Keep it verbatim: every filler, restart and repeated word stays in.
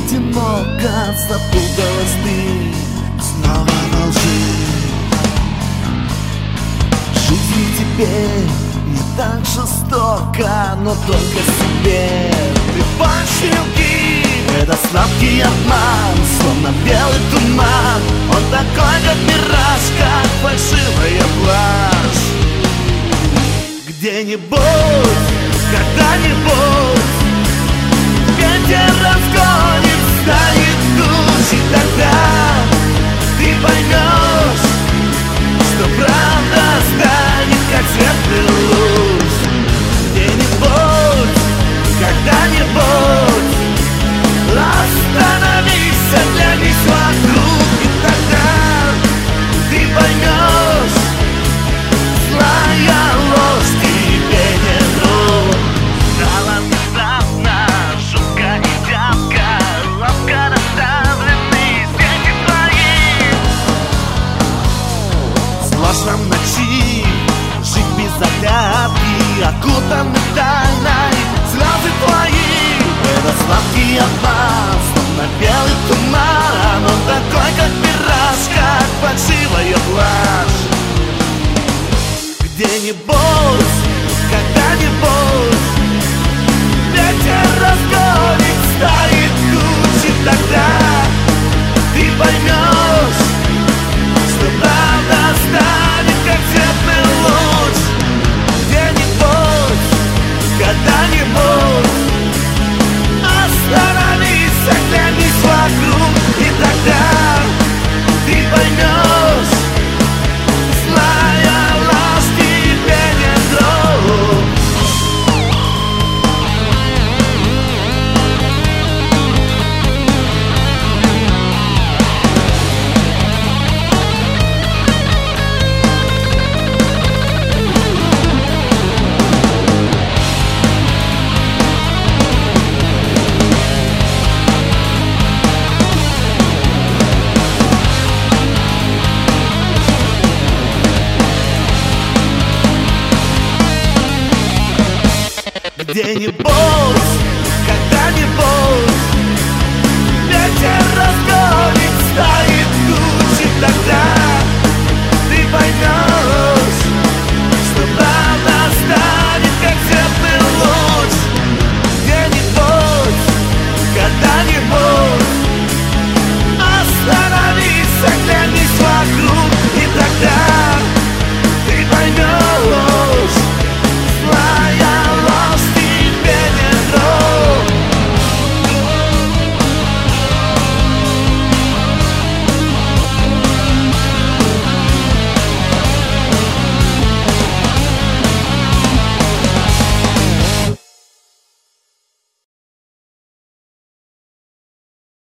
одиноко запуталась ты снова во лжи. Жизнь теперь не так жестоко, но только себе ты пощелки. Это сладкий обман, словно белый туман. Он такой, как мираж, как фальшивая блажь. Где-нибудь, когда-нибудь ветер разгонит, станет тучи. Тогда ты поймешь, что правда станет, как светлый луч. Где-нибудь, когда-нибудь остановись, оглянись вокруг, и тогда ты поймешь, злая ложь тебе не друг. Стало внезапно жутко и зябко, ловко расставлены сети твои. Сложно в ночи жить без оглядки, окутанный тайной слезы твои. Это сладкий обман, словно белый туман. Он такой, как мираж, как фальшивая блажь. Где-нибудь, когда-нибудь ветер разгонит, станет тучи. Тогда ты поймешь, что правда станет, как светлый луч. Где-нибудь, когда-нибудь остановись, оглянись вокруг, и тогда ты поймешь, злая ложь тебе не друг. Где-нибудь, когда-нибудь ветер разгонит, станет тучи. Тогда